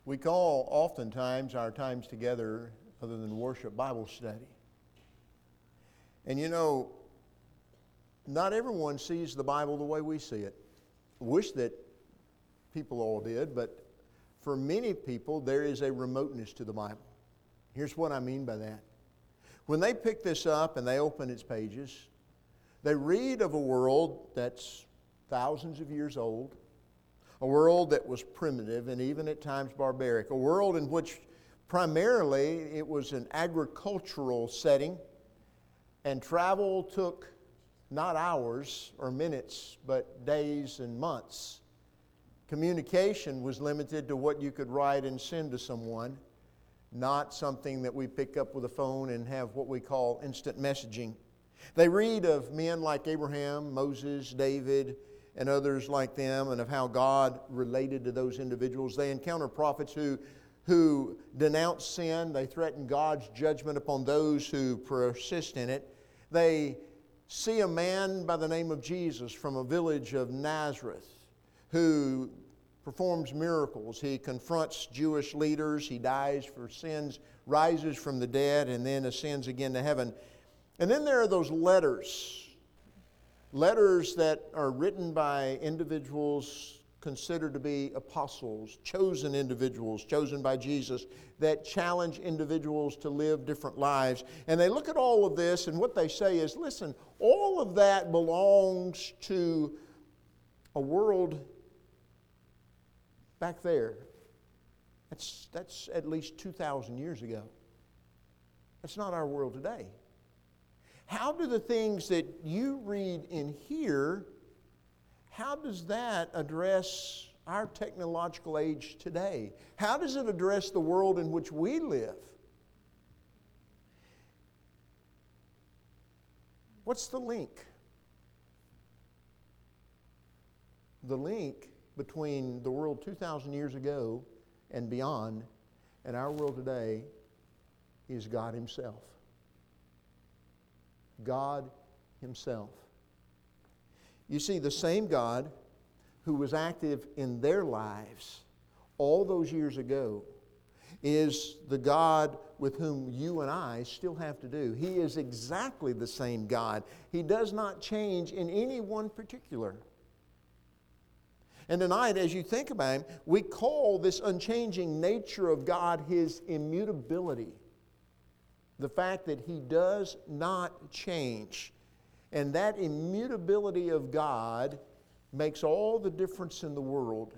We call oftentimes our times together, other than worship, Bible study. And you know, not everyone sees the Bible the way we see it. I wish that people all did, but for many people there is a remoteness to the Bible. Here's what I mean by that. When they pick this up and they open its pages, they read of a world that's thousands of years old, a world that was primitive and even at times barbaric, a world in which primarily it was an agricultural setting, and travel took not hours or minutes, but days and months. Communication was limited to what you could write and send to someone, not something that we pick up with a phone and have what we call instant messaging. They read of men like Abraham, Moses, David, and others like them, and of how God related to those individuals. They encounter prophets who denounce sin. They threaten God's judgment upon those who persist in it. They see a man by the name of Jesus from a village of Nazareth who performs miracles. He confronts Jewish leaders. He dies for sins, rises from the dead, and then ascends again to heaven. And then there are those letters that are written by individuals considered to be apostles, chosen individuals, chosen by Jesus, that challenge individuals to live different lives. And they look at all of this, and what they say is, listen, all of that belongs to a world back there. That's at least 2,000 years ago. That's not our world today. How do the things that you read in here, how does that address our technological age today? How does it address the world in which we live? What's the link? The link between the world 2,000 years ago and beyond and our world today is God Himself. God Himself. You see, the same God who was active in their lives all those years ago is the God with whom you and I still have to do. He is exactly the same God. He does not change in any one particular. And tonight, as you think about Him, we call this unchanging nature of God His immutability. The fact that He does not change. And that immutability of God makes all the difference in the world.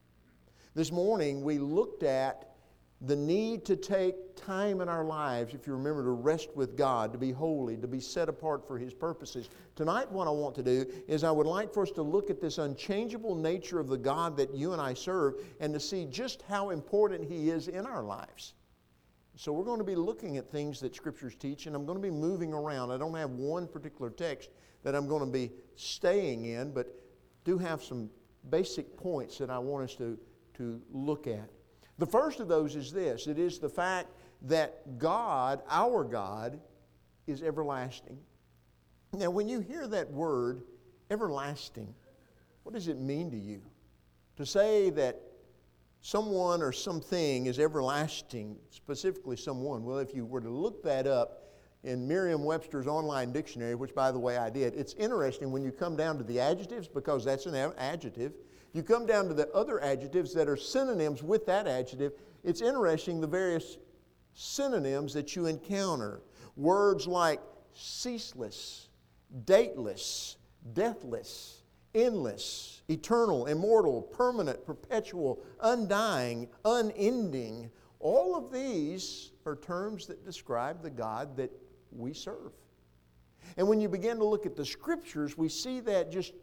This morning we looked at the need to take time in our lives, if you remember, to rest with God, to be holy, to be set apart for His purposes. Tonight what I want to do is I would like for us to look at this unchangeable nature of the God that you and I serve and to see just how important He is in our lives. So we're going to be looking at things that Scriptures teach, and I'm going to be moving around. I don't have one particular text that I'm going to be staying in, but do have some basic points that I want us to look at. The first of those is this. It is the fact that God, our God, is everlasting. Now, when you hear that word, everlasting, what does it mean to you? To say that someone or something is everlasting, specifically someone. Well, if you were to look that up in Merriam-Webster's online dictionary, which by the way I did, it's interesting when you come down to the adjectives, because that's an adjective. You come down to the other adjectives that are synonyms with that adjective. It's interesting the various synonyms that you encounter. Words like ceaseless, dateless, deathless, endless, eternal, immortal, permanent, perpetual, undying, unending. All of these are terms that describe the God that we serve. And when you begin to look at the Scriptures, we see that just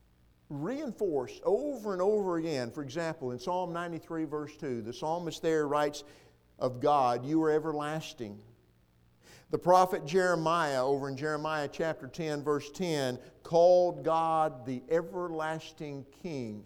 reinforced over and over again. For example, in Psalm 93 verse 2, the psalmist there writes of God, "You are everlasting." The prophet Jeremiah, over in Jeremiah chapter 10, verse 10, called God the everlasting King.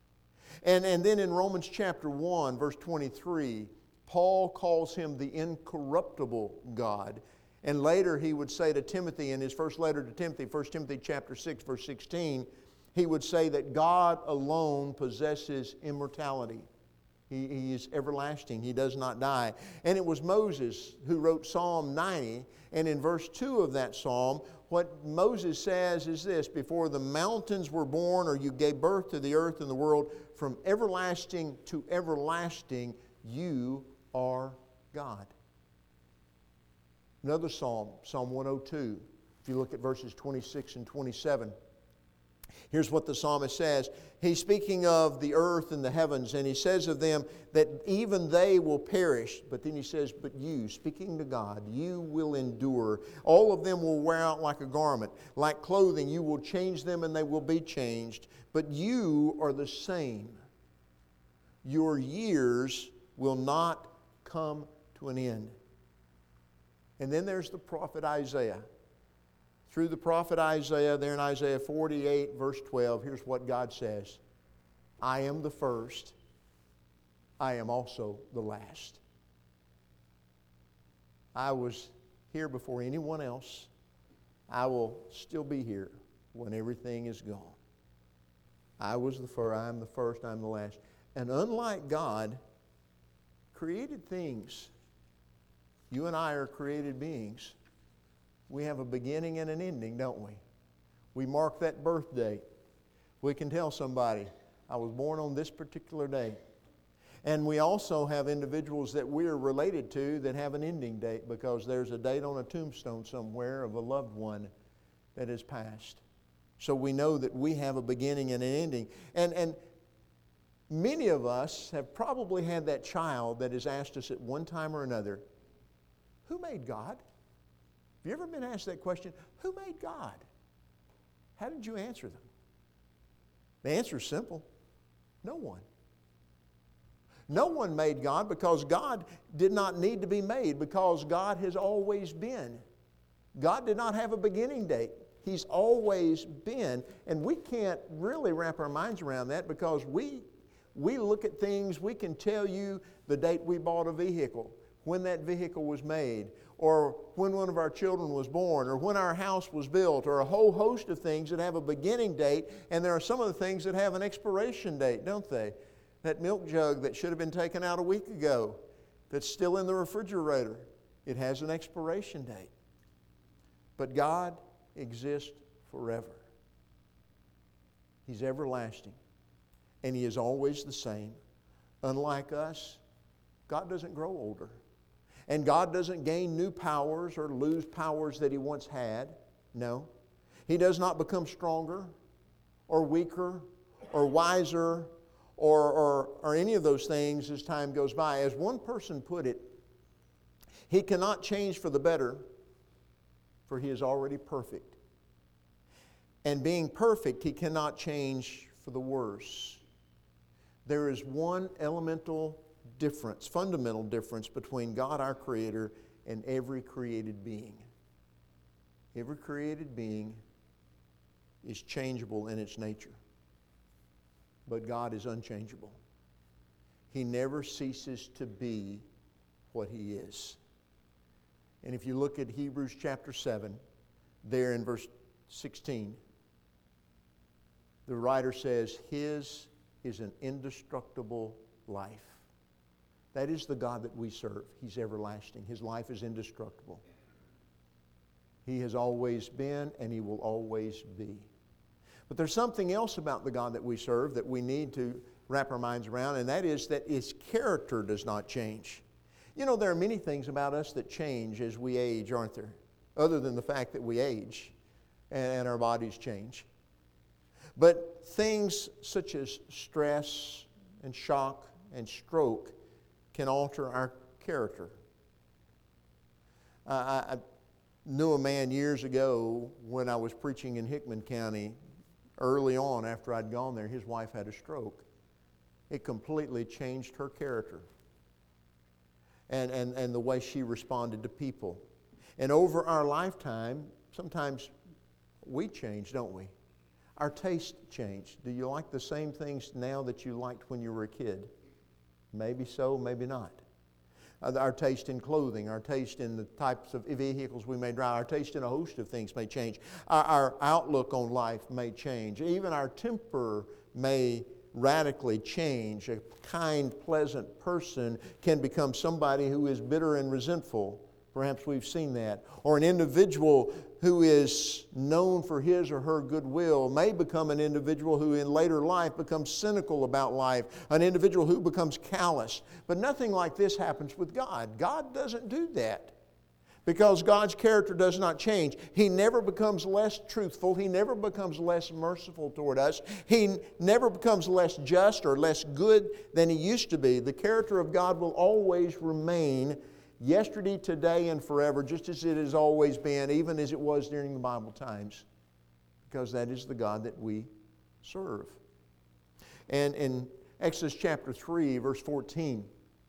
And then in Romans chapter 1, verse 23, Paul calls Him the incorruptible God. And later he would say to Timothy in his first letter to Timothy, 1 Timothy chapter 6, verse 16, he would say that God alone possesses immortality. He is everlasting. He does not die. And it was Moses who wrote Psalm 90. And in verse 2 of that psalm, what Moses says is this: before the mountains were born, or you gave birth to the earth and the world, from everlasting to everlasting, you are God. Another psalm, Psalm 102. If you look at verses 26 and 27, here's what the psalmist says. He's speaking of the earth and the heavens, and he says of them that even they will perish. But then he says, but you, speaking to God, you will endure. All of them will wear out like a garment. Like clothing, you will change them and they will be changed. But you are the same. Your years will not come to an end. And then there's the prophet Isaiah. Through the prophet Isaiah, there in Isaiah 48, verse 12, here's what God says: I am the first, I am also the last. I was here before anyone else. I will still be here when everything is gone. I am the first, I am the last. And unlike God, created things, you and I are created beings. We have a beginning and an ending, don't we? We mark that birth date. We can tell somebody, I was born on this particular day. And we also have individuals that we're related to that have an ending date, because there's a date on a tombstone somewhere of a loved one that has passed. So we know that we have a beginning and an ending. And many of us have probably had that child that has asked us at one time or another, who made God? Have you ever been asked that question? Who made God? How did you answer them? The answer is simple. No one. No one made God, because God did not need to be made, because God has always been. God did not have a beginning date. He's always been. And we can't really wrap our minds around that, because we look at things, we can tell you the date we bought a vehicle, when that vehicle was made, or when one of our children was born, or when our house was built, or a whole host of things that have a beginning date. And there are some of the things that have an expiration date, don't they? That milk jug that should have been taken out a week ago, that's still in the refrigerator, it has an expiration date. But God exists forever. He's everlasting, and He is always the same. Unlike us, God doesn't grow older. And God doesn't gain new powers or lose powers that He once had. No. He does not become stronger or weaker or wiser or any of those things as time goes by. As one person put it, He cannot change for the better, for He is already perfect. And being perfect, He cannot change for the worse. There is one fundamental difference between God, our Creator, and every created being. Every created being is changeable in its nature, but God is unchangeable. He never ceases to be what He is. And if you look at Hebrews chapter 7, there in verse 16, the writer says, His is an indestructible life. That is the God that we serve. He's everlasting. His life is indestructible. He has always been, and He will always be. But there's something else about the God that we serve that we need to wrap our minds around, and that is that His character does not change. You know, there are many things about us that change as we age, aren't there? Other than the fact that we age and our bodies change. But things such as stress and shock and stroke can alter our character. I knew a man years ago when I was preaching in Hickman County. Early on, after I'd gone there, his wife had a stroke. It completely changed her character and the way she responded to people. And over our lifetime, sometimes we change, don't we? Our taste changed. Do you like the same things now that you liked when you were a kid? Maybe so, maybe not. Our taste in clothing, our taste in the types of vehicles we may drive, our taste in a host of things may change. Our outlook on life may change. Even our temper may radically change. A kind, pleasant person can become somebody who is bitter and resentful. Perhaps we've seen that. Or an individual who is known for his or her goodwill may become an individual who in later life becomes cynical about life, an individual who becomes callous. But nothing like this happens with God. God doesn't do that because God's character does not change. He never becomes less truthful. He never becomes less merciful toward us. He never becomes less just or less good than He used to be. The character of God will always remain yesterday, today, and forever, just as it has always been, even as it was during the Bible times, because that is the God that we serve. And in Exodus chapter 3, verse 14,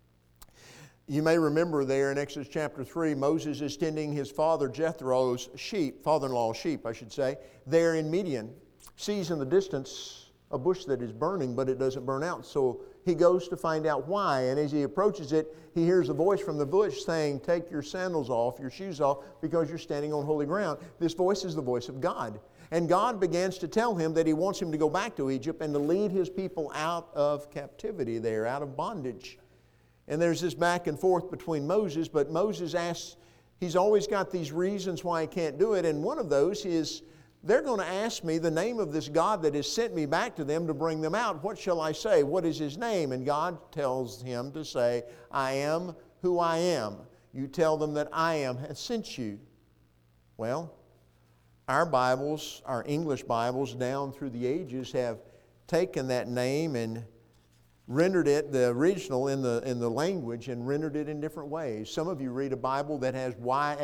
you may remember there in Exodus chapter 3, Moses is tending his father Jethro's sheep, father-in-law's sheep, I should say, there in Midian, sees in the distance a bush that is burning, but it doesn't burn out. So he goes to find out why, and as he approaches it, he hears a voice from the bush saying, "Take your sandals off, your shoes off, because you're standing on holy ground." This voice is the voice of God. And God begins to tell him that He wants him to go back to Egypt and to lead His people out of captivity there, out of bondage. And there's this back and forth between Moses, but Moses asks, he's always got these reasons why he can't do it, and one of those is, they're going to ask me the name of this God that has sent me back to them to bring them out. What shall I say? What is His name? And God tells him to say, "I am who I am. You tell them that I am has sent you." Well, our Bibles, our English Bibles down through the ages have taken that name and rendered it, the original in the language, and rendered it in different ways. Some of you read a Bible that has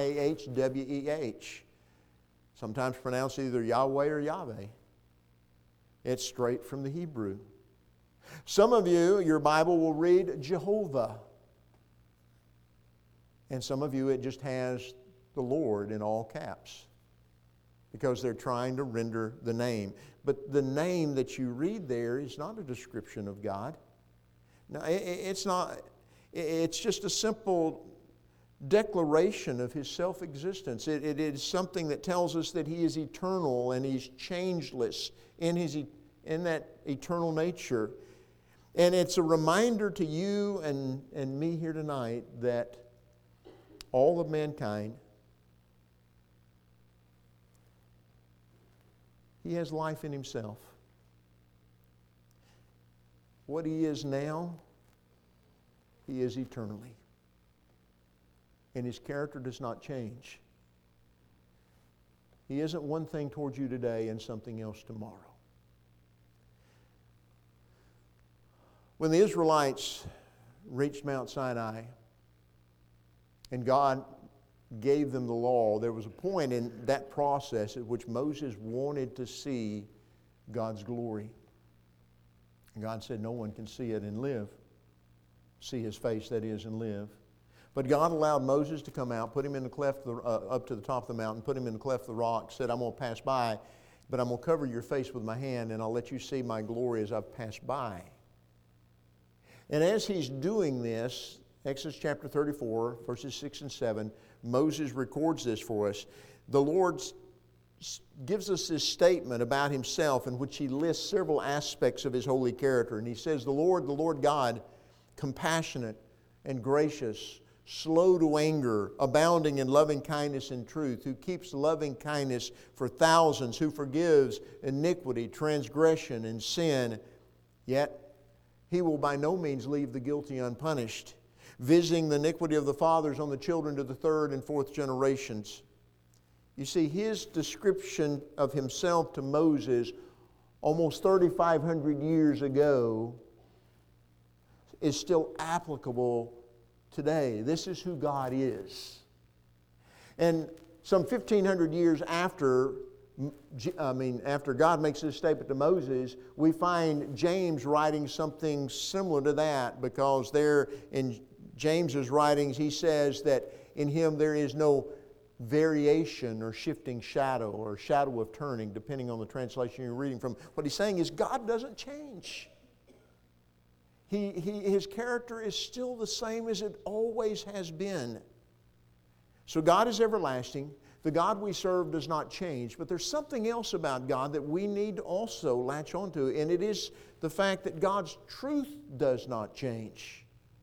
Yahweh. Sometimes pronounced either Yahweh or Yahweh. It's straight from the Hebrew. Some of you, your Bible will read Jehovah. And some of you, it just has the Lord in all caps, because they're trying to render the name. But the name that you read there is not a description of God. No, it's not. It's just a simple declaration of His self-existence. It is something that tells us that He is eternal and He's changeless in that eternal nature. And it's a reminder to you and me here tonight that all of mankind, He has life in Himself. What He is now, He is eternally. And His character does not change. He isn't one thing towards you today and something else tomorrow. When the Israelites reached Mount Sinai and God gave them the law, there was a point in that process at which Moses wanted to see God's glory. And God said, "No one can see it and live." See His face, that is, and live. But God allowed Moses to come out, put him in the cleft, up to the top of the mountain, put him in the cleft of the rock, said, "I'm going to pass by, but I'm going to cover your face with my hand, and I'll let you see my glory as I've passed by." And as He's doing this, Exodus chapter 34, verses 6 and 7, Moses records this for us. The Lord gives us this statement about Himself in which He lists several aspects of His holy character. And He says, the Lord God, compassionate and gracious, slow to anger, abounding in loving kindness and truth, who keeps loving kindness for thousands, who forgives iniquity, transgression, and sin. Yet He will by no means leave the guilty unpunished, visiting the iniquity of the fathers on the children to the third and fourth generations. You see, His description of Himself to Moses almost 3,500 years ago is still applicable today. This is who God is. And some 1,500 years after God makes this statement to Moses, we find James writing something similar to that, because there in James's writings he says that in Him there is no variation or shifting shadow or shadow of turning, depending on the translation you're reading from. What he's saying is God doesn't change. His character is still the same as it always has been. So God is everlasting. The God we serve does not change, but there's something else about God that we need to also latch onto, and it is the fact that God's truth does not change.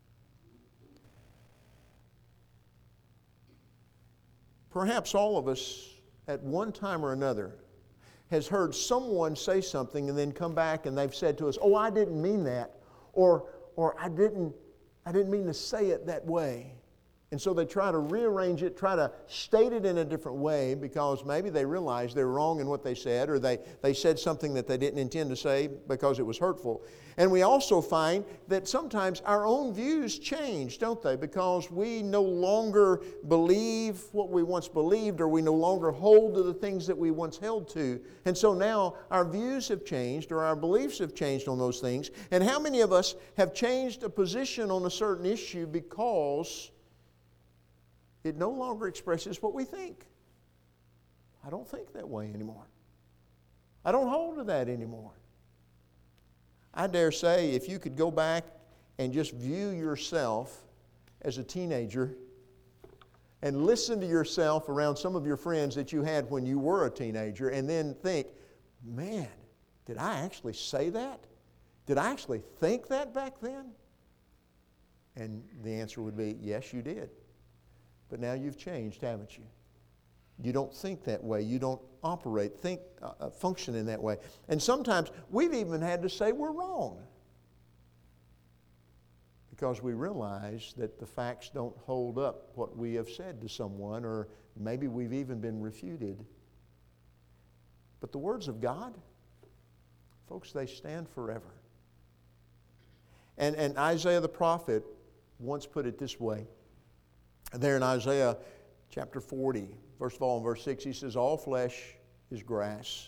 Perhaps all of us, at one time or another, has heard someone say something and then come back and they've said to us, "Oh, I didn't mean that," or I didn't mean to say it that way. And so they try to rearrange it, try to state it in a different way because maybe they realize they're wrong in what they said, or they said something that they didn't intend to say because it was hurtful. And we also find that sometimes our own views change, don't they? Because we no longer believe what we once believed, or we no longer hold to the things that we once held to. And so now our views have changed, or our beliefs have changed on those things. And how many of us have changed a position on a certain issue because it no longer expresses what we think? I don't think that way anymore. I don't hold to that anymore. I dare say if you could go back and just view yourself as a teenager and listen to yourself around some of your friends that you had when you were a teenager and then think, man, did I actually say that? Did I actually think that back then? And the answer would be, yes, you did. But now you've changed, haven't you? You don't think that way. You don't function in that way. And sometimes we've even had to say we're wrong because we realize that the facts don't hold up what we have said to someone, or maybe we've even been refuted. But the words of God, folks, they stand forever. And Isaiah the prophet once put it this way. There in Isaiah chapter 40, first of all in verse 6, he says, all flesh is grass,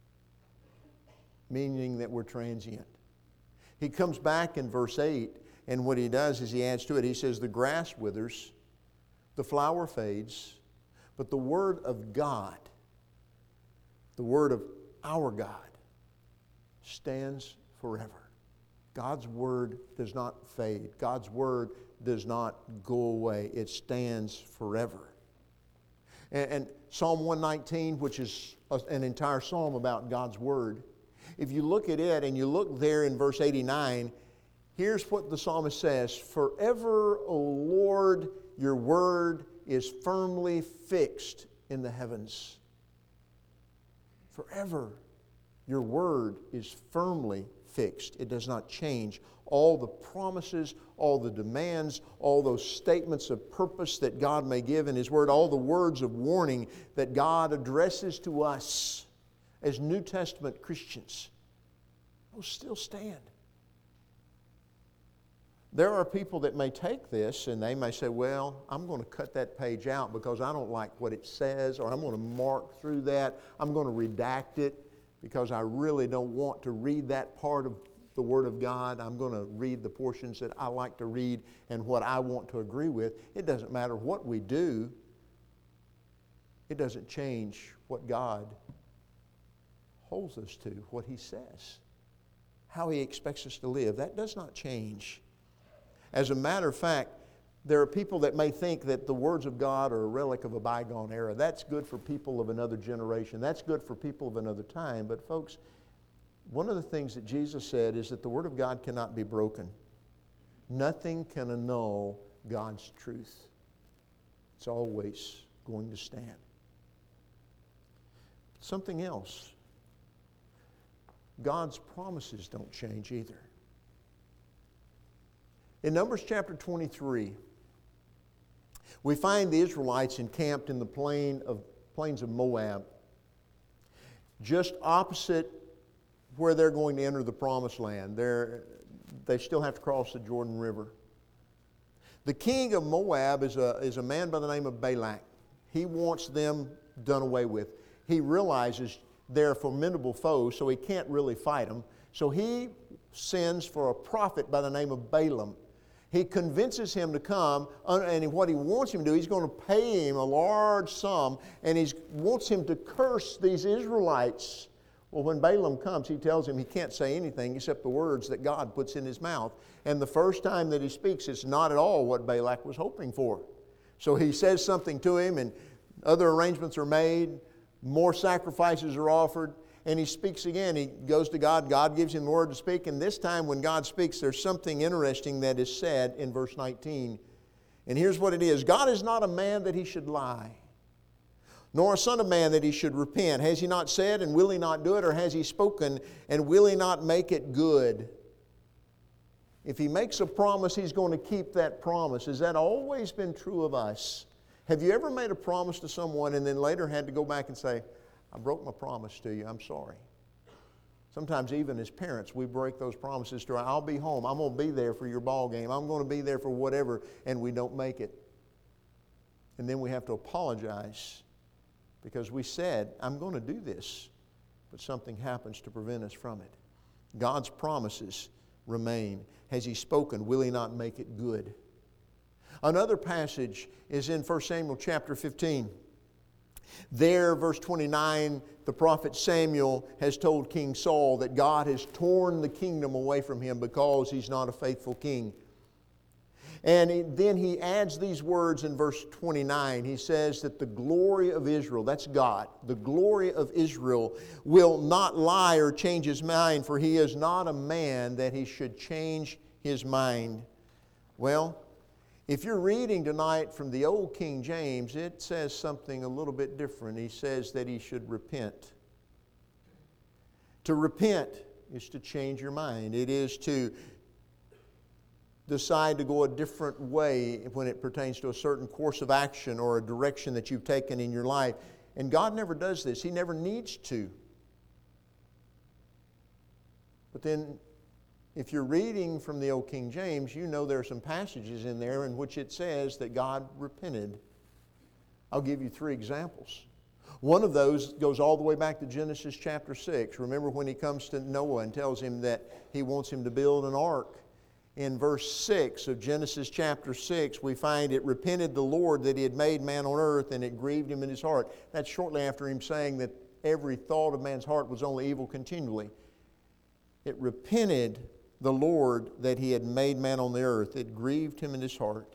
meaning that we're transient. He comes back in verse 8, and what he does is he adds to it, he says, the grass withers, the flower fades, but the word of God, the word of our God, stands forever. God's word does not fade. God's word does not go away. It stands forever. And Psalm 119, which is an entire psalm about God's word, if you look at it and you look there in verse 89, here's what the psalmist says, forever, O Lord, your word is firmly fixed in the heavens. Forever, your word is firmly fixed. It does not change. All the promises, all the demands, all those statements of purpose that God may give in His Word, all the words of warning that God addresses to us as New Testament Christians, those still stand. There are people that may take this and they may say, well, I'm going to cut that page out because I don't like what it says, or I'm going to mark through that. I'm going to redact it because I really don't want to read that part of the Word of God. I'm going to read the portions that I like to read and what I want to agree with. It doesn't matter what we do. It doesn't change what God holds us to, what He says, how He expects us to live. That does not change. As a matter of fact, there are people that may think that the words of God are a relic of a bygone era. That's good for people of another generation. That's good for people of another time. But folks, one of the things that Jesus said is that the Word of God cannot be broken. Nothing can annul God's truth. It's always going to stand. Something else. God's promises don't change either. In Numbers chapter 23, we find the Israelites encamped in the plains of Moab, just opposite where they're going to enter the Promised Land. They still have to cross the Jordan River. The king of Moab is a man by the name of Balak. He wants them done away with. He realizes they're a formidable foe, so he can't really fight them. So he sends for a prophet by the name of Balaam. He convinces him to come, and what he wants him to do, he's going to pay him a large sum, and he wants him to curse these Israelites. Well, when Balaam comes, he tells him he can't say anything except the words that God puts in his mouth. And the first time that he speaks, it's not at all what Balak was hoping for. So he says something to him, and Other arrangements are made. More sacrifices are offered. And he speaks again. He goes to God. God gives him the word to speak. And this time when God speaks, there's something interesting that is said in verse 19. And here's what it is. God is not a man that he should lie, nor a son of man that he should repent. Has he not said, and will he not do it? Or has he spoken, and will he not make it good? If he makes a promise, he's going to keep that promise. Has that always been true of us? Have you ever made a promise to someone and then later had to go back and say, I broke my promise to you, I'm sorry? Sometimes even as parents, we break those promises to I'll be home, I'm going to be there for your ball game, I'm going to be there for whatever, and we don't make it. And then we have to apologize because we said, I'm going to do this, but something happens to prevent us from it. God's promises remain. Has he spoken? Will he not make it good? Another passage is in 1 Samuel chapter 15. There, verse 29, the prophet Samuel has told King Saul that God has torn the kingdom away from him because he's not a faithful king. And then he adds these words in verse 29. He says that the glory of Israel, that's God, the glory of Israel will not lie or change his mind, for he is not a man that he should change his mind. Well, if you're reading tonight from the old King James, it says something a little bit different. He says that he should repent. To repent is to change your mind. It is to decide to go a different way when it pertains to a certain course of action or a direction that you've taken in your life. And God never does this. He never needs to. But then, if you're reading from the old King James, you know there are some passages in there in which it says that God repented. I'll give you 3 examples. One of those goes all the way back to Genesis chapter 6. Remember when he comes to Noah and tells him that he wants him to build an ark. In verse 6 of Genesis chapter 6, we find it repented the Lord that he had made man on earth, and it grieved him in his heart. That's shortly after him saying that every thought of man's heart was only evil continually. It repented the Lord that he had made man on the earth. It grieved him in his heart.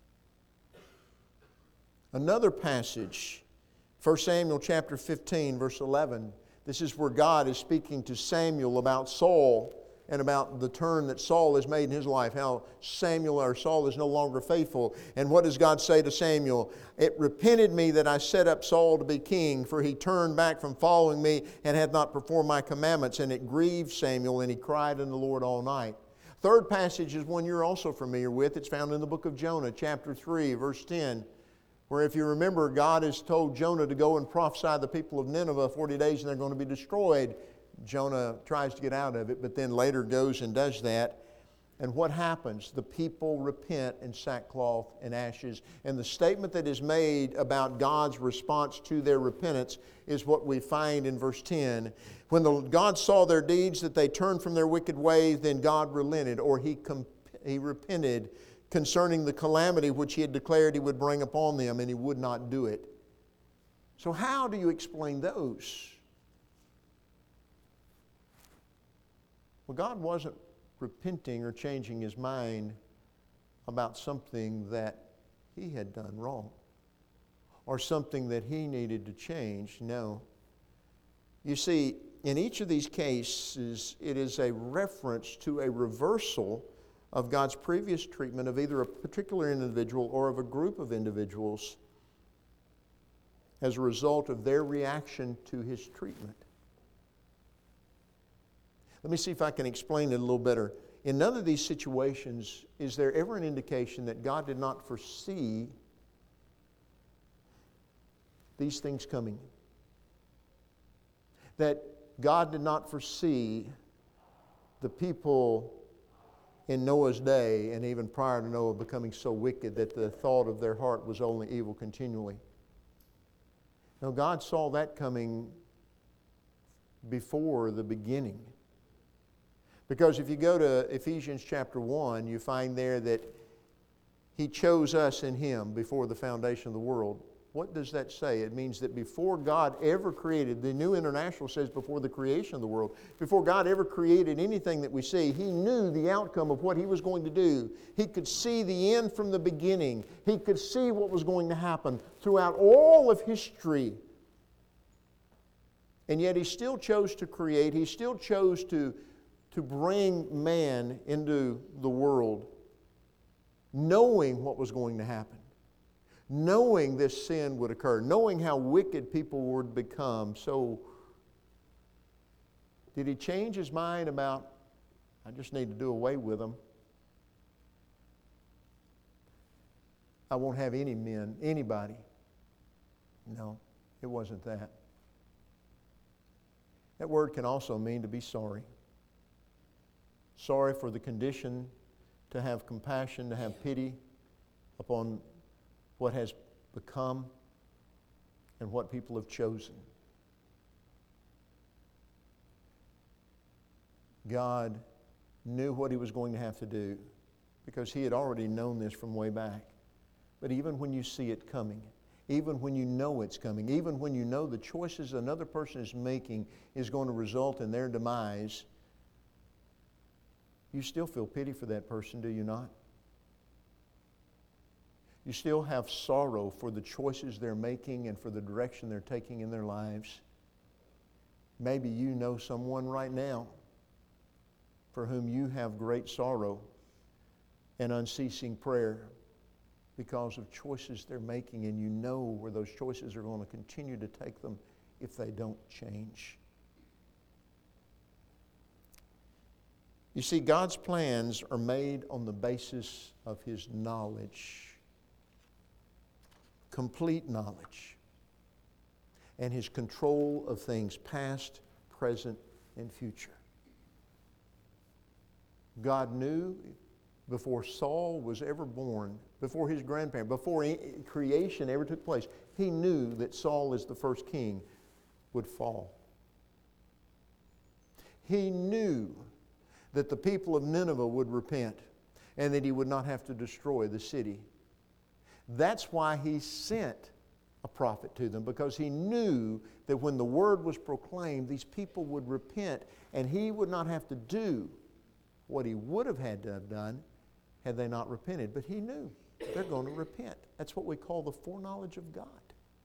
Another passage, 1 Samuel chapter 15, verse 11. This is where God is speaking to Samuel about Saul and about the turn that Saul has made in his life, how Saul is no longer faithful. And what does God say to Samuel? It repented me that I set up Saul to be king, for he turned back from following me and hath not performed my commandments. And it grieved Samuel, and he cried unto the Lord all night. Third passage is one you're also familiar with. It's found in the book of Jonah, chapter 3, verse 10, where if you remember, God has told Jonah to go and prophesy to the people of Nineveh 40 days and they're going to be destroyed. Jonah tries to get out of it, but then later goes and does that. And what happens? The people repent in sackcloth and ashes. And the statement that is made about God's response to their repentance is what we find in verse 10. When God saw their deeds, that they turned from their wicked ways, then God relented, or he repented concerning the calamity which he had declared he would bring upon them, and he would not do it. So how do you explain those? Well, God wasn't repenting or changing his mind about something that he had done wrong or something that he needed to change. No. You see, in each of these cases, it is a reference to a reversal of God's previous treatment of either a particular individual or of a group of individuals as a result of their reaction to his treatment. Let me see if I can explain it a little better. In none of these situations is there ever an indication that God did not foresee these things coming. That God did not foresee the people in Noah's day and even prior to Noah becoming so wicked that the thought of their heart was only evil continually. No, God saw that coming before the beginning. Because if you go to Ephesians chapter 1, you find there that he chose us in him before the foundation of the world. What does that say? It means that before God ever created, the New International says before the creation of the world, before God ever created anything that we see, He knew the outcome of what He was going to do. He could see the end from the beginning. He could see what was going to happen throughout all of history. And yet He still chose to create. He still chose to bring man into the world, knowing what was going to happen, knowing this sin would occur, knowing how wicked people would become. So, did He change His mind about, I just need to do away with them? I won't have any men, anybody. No, it wasn't that. That word can also mean to be sorry. Sorry for the condition, to have compassion, to have pity upon what has become and what people have chosen. God knew what He was going to have to do because He had already known this from way back. But even when you see it coming, even when you know it's coming, even when you know the choices another person is making is going to result in their demise, you still feel pity for that person, do you not? You still have sorrow for the choices they're making and for the direction they're taking in their lives. Maybe you know someone right now for whom you have great sorrow and unceasing prayer because of choices they're making, and you know where those choices are going to continue to take them if they don't change. You see, God's plans are made on the basis of His knowledge, complete knowledge, and His control of things past, present, and future. God knew before Saul was ever born, before his grandparent, before creation ever took place, He knew that Saul as the first king would fall. He knew that the people of Nineveh would repent and that He would not have to destroy the city. That's why He sent a prophet to them, because He knew that when the word was proclaimed, these people would repent and He would not have to do what He would have had to have done had they not repented. But He knew they're going to repent. That's what we call the foreknowledge of God.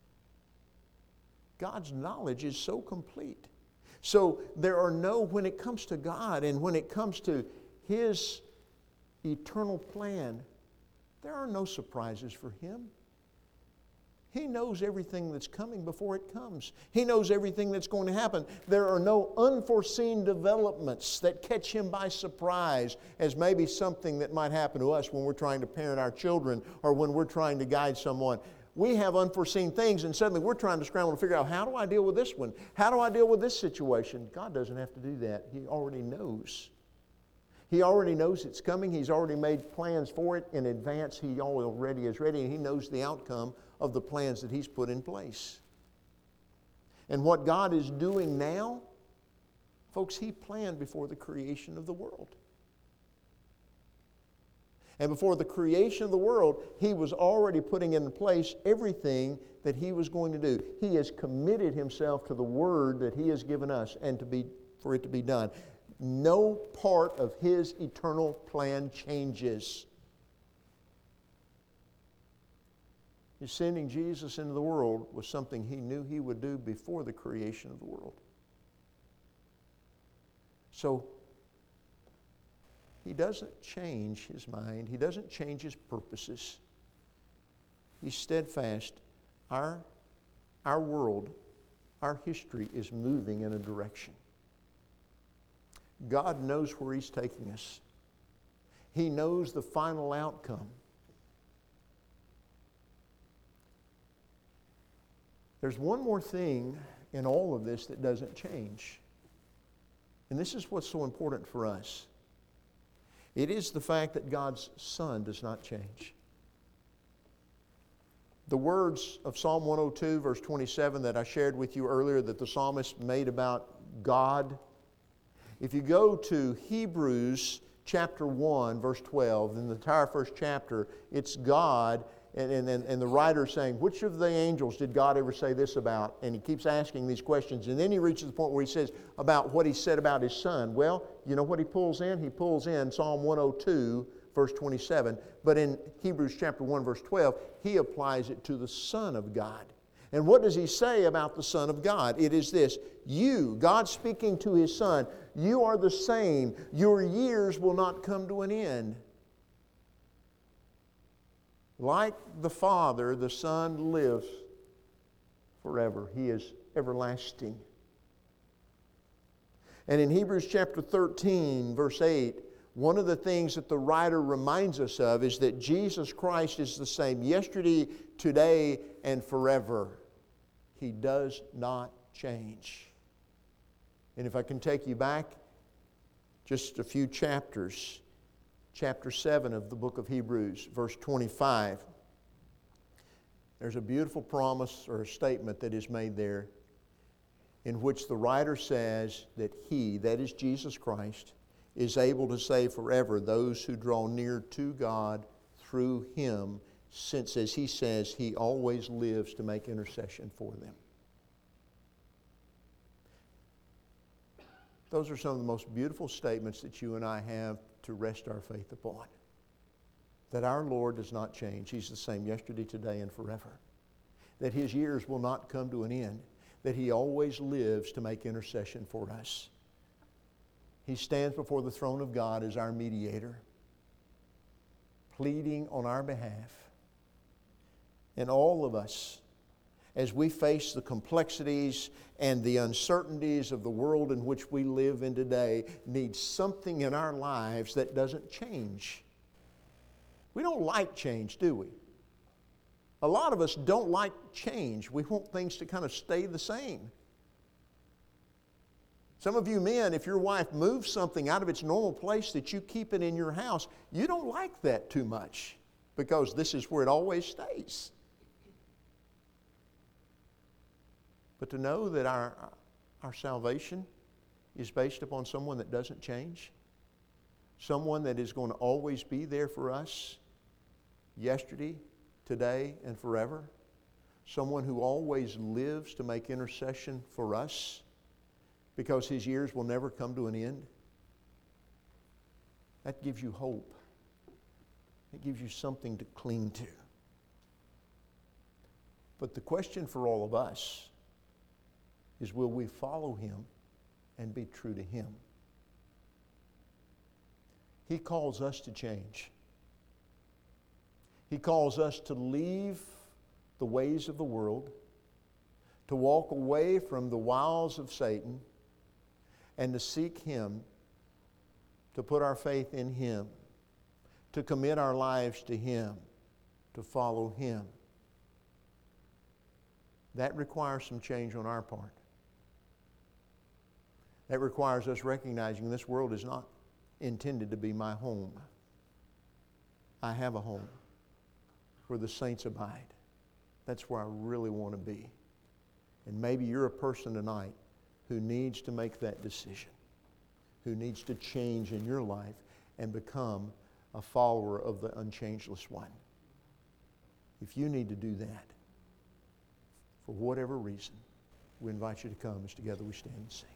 God's knowledge is so complete. So there are when it comes to God and when it comes to His eternal plan, there are no surprises for Him. He knows everything that's coming before it comes. He knows everything that's going to happen. There are no unforeseen developments that catch Him by surprise, as maybe something that might happen to us when we're trying to parent our children or when we're trying to guide someone. We have unforeseen things, and suddenly we're trying to scramble to figure out, how do I deal with this one? How do I deal with this situation? God doesn't have to do that. He already knows. He already knows it's coming. He's already made plans for it in advance. He already is ready, and He knows the outcome of the plans that He's put in place. And what God is doing now, folks, He planned before the creation of the world. And before the creation of the world, He was already putting into place everything that He was going to do. He has committed Himself to the Word that He has given us and for it to be done. No part of His eternal plan changes. His sending Jesus into the world was something He knew He would do before the creation of the world. So, He doesn't change His mind. He doesn't change His purposes. He's steadfast. Our world, our history is moving in a direction. God knows where He's taking us. He knows the final outcome. There's one more thing in all of this that doesn't change. And this is what's so important for us. It is the fact that God's Son does not change. The words of Psalm 102, verse 27 that I shared with you earlier that the psalmist made about God, if you go to Hebrews chapter 1, verse 12, in the entire first chapter, it's God and the writer's saying, which of the angels did God ever say this about? And he keeps asking these questions. And then he reaches the point where he says about what he said about his Son. Well, you know what he pulls in? He pulls in Psalm 102, verse 27. But in Hebrews chapter 1, verse 12, he applies it to the Son of God. And what does he say about the Son of God? It is this: you, God speaking to his Son, you are the same. Your years will not come to an end. Like the Father, the Son lives forever. He is everlasting. And in Hebrews chapter 13, verse 8, one of the things that the writer reminds us of is that Jesus Christ is the same yesterday, today, and forever. He does not change. And if I can take you back just a few chapters, chapter 7 of the book of Hebrews, verse 25, there's a beautiful promise or a statement that is made there in which the writer says that He, that is Jesus Christ, is able to save forever those who draw near to God through Him, since, as he says, He always lives to make intercession for them. Those are some of the most beautiful statements that you and I have to rest our faith upon. That our Lord does not change. He's the same yesterday, today, and forever. That His years will not come to an end. That He always lives to make intercession for us. He stands before the throne of God as our mediator, pleading on our behalf. And all of us, as we face the complexities and the uncertainties of the world in which we live in today, need something in our lives that doesn't change. We don't like change, do we? A lot of us don't like change. We want things to kind of stay the same. Some of you men, if your wife moves something out of its normal place that you keep it in your house, you don't like that too much because this is where it always stays. But to know that our salvation is based upon someone that doesn't change, someone that is going to always be there for us yesterday, today, and forever, someone who always lives to make intercession for us because His years will never come to an end, that gives you hope. It gives you something to cling to. But the question for all of us is, will we follow Him and be true to Him? He calls us to change. He calls us to leave the ways of the world, to walk away from the wiles of Satan, and to seek Him, to put our faith in Him, to commit our lives to Him, to follow Him. That requires some change on our part. That requires us recognizing this world is not intended to be my home. I have a home where the saints abide. That's where I really want to be. And maybe you're a person tonight who needs to make that decision, who needs to change in your life and become a follower of the unchangeless one. If you need to do that, for whatever reason, we invite you to come as together we stand and sing.